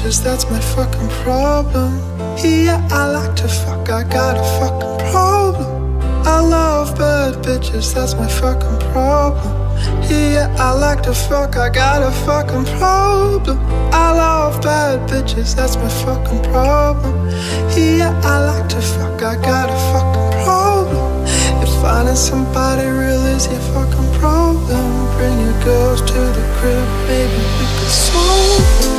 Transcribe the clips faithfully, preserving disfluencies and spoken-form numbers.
bitches, that's my fucking problem. Yeah, I like to fuck, I got a fucking problem. I love bad bitches, that's my fucking problem. Yeah, I like to fuck, I got a fucking problem. I love bad bitches, that's my fucking problem. Yeah, I like to fuck, I got a fucking problem. If finding somebody real is your fucking problem, bring your girls to the crib, maybe we could solve it.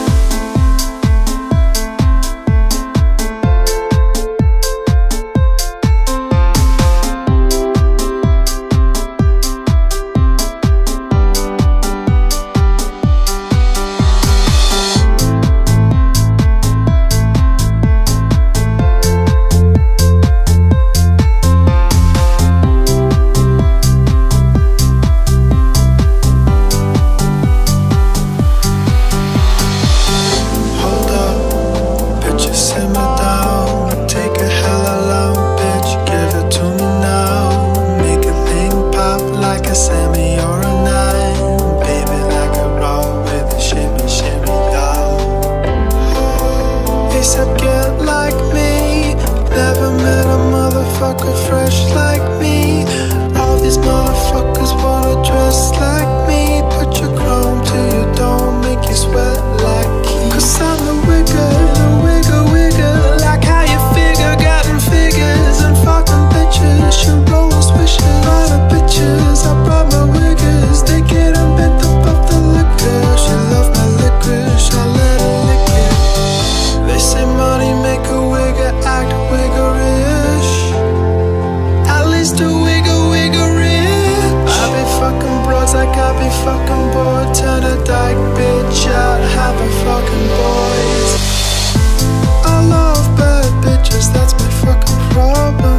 Fresh like me, all these motherfuckers wanna dress like me. Put your chrome to your dome, make you sweat like heat. Cause I'm the wigger, the wigger, wigger. Like how you figure, got them figures and fucking bitches. She rolls wishes, all the bitches. I brought my wiggers, they get them bent up off the liquor. She love my licorice, I let her lick it. They say money make a wigger act wiggerish. To wiggle, wiggle rich. I be fucking broads like I be fucking bored. Turn a dyke bitch out, have a fucking boys. I love bad bitches, that's my fucking problem.